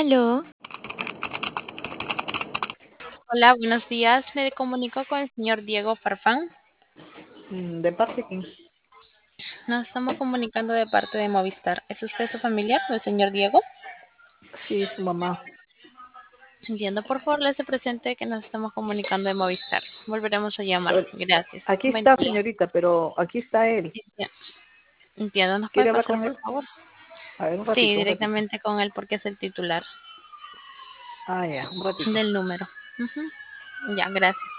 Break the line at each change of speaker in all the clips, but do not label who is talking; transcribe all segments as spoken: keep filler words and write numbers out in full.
Aló,
Hola, buenos días. Me comunico con el señor Diego Farfán.
Mm, ¿De parte de quién?
Nos estamos comunicando de parte de Movistar. ¿Es usted su familiar, el señor Diego?
Sí, su mamá.
Entiendo, por favor, le hace presente que nos estamos comunicando de Movistar. Volveremos a llamar.
Pero
Gracias.
aquí
Buen
está,
día.
señorita, pero aquí está él.
Entiendo. Entiendo. ¿Nos puede
¿Quiere hablar
pasar,
con
por
él?
favor?
A ver, un
Sí,
ratito, un ratito.
directamente con él porque es el titular
Ah, ya, un ratito.
del número. Ujú. Ya, gracias.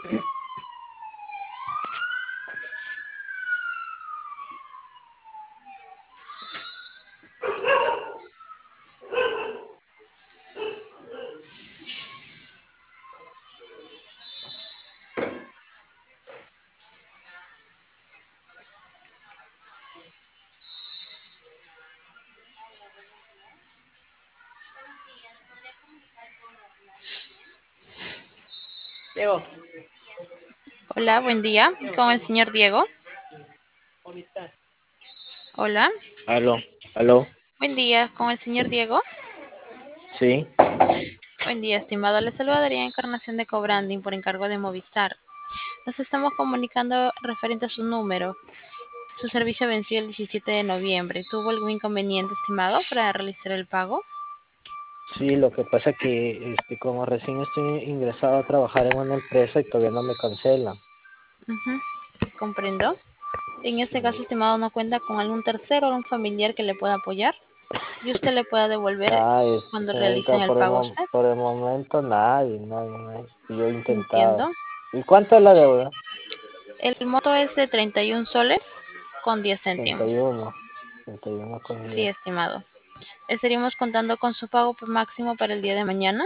Diego,
Hola, buen día.
Diego,
Con el señor Diego.
Movistar.
Hola.
Aló, aló,
Buen día. Con el señor Diego.
sí,
Buen día, estimado. Le saludaría Encarnación de Cobranding por encargo de Movistar. Nos estamos comunicando referente a su número. Su servicio venció el diecisiete de noviembre. ¿Tuvo algún inconveniente, estimado, para realizar el pago?
sí, lo que pasa que este, como recién estoy ingresado a trabajar en una empresa y todavía no me cancelan.
Ujú, comprendo. En este
Sí.
caso, estimado, no cuenta con algún tercero o un familiar que le pueda apoyar y usted le pueda devolver
Ah, este,
cuando realicen
señorita,
el
por el,
pago a
mom-
usted.
por el momento nadie, nadie, nadie. Yo he intentado.
Entiendo.
¿Y cuánto es la deuda?
El monto es de treinta y un soles con diez
treinta y
céntimos.
uno, treinta y uno con
Sí,
diez.
estimado. Estaríamos contando con su pago por máximo para el día de mañana.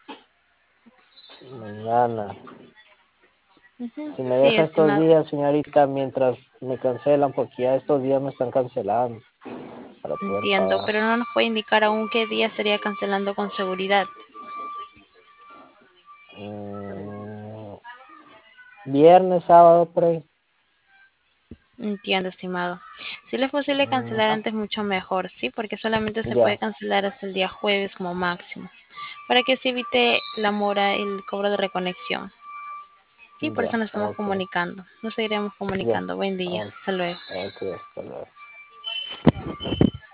Mañana.
Ujú,
Si me
sí,
deja estos
estimado.
días, señorita, mientras me cancelan, porque ya estos días me están cancelando para poder
Entiendo,
pagar.
pero no nos puede indicar aún qué día estaría cancelando con seguridad.
Mm, viernes, sábado, por ahí.
Entiendo, estimado. Si le es posible
Mm,
cancelar antes, mucho mejor, ¿sí? Porque solamente se puede
ya.
cancelar hasta el día jueves como máximo, para que se evite la mora y el cobro de reconexión. Sí, por eso
Ya,
nos estamos
ok,
comunicando. Nos seguiremos
ya,
comunicando. Buen día.
ok,
Hasta luego.
ok, hasta luego.